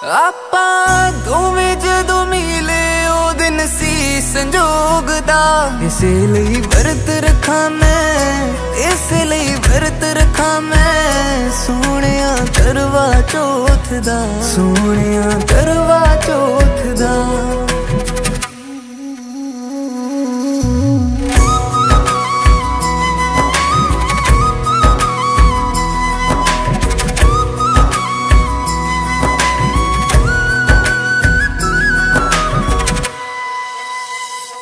ਆਪਾਂ ਦੋਵੇਂ ਜਦੋਂ ਮਿਲੇ ਉਹ ਦਿਨ ਸੀ ਸੰਜੋਗ ਦਾ। ਇਸੇ ਲਈ ਵਰਤ ਰੱਖਾਂ ਮੈਂ, ਇਸੇ ਲਈ ਵਰਤ ਰੱਖਾਂ ਮੈਂ, ਸੋਹਣਿਆ ਕਰਵਾ ਚੌਥ ਦਾ, ਸੋਹਣਿਆ ਕਰਵਾ ਚੌਥ ਦਾ।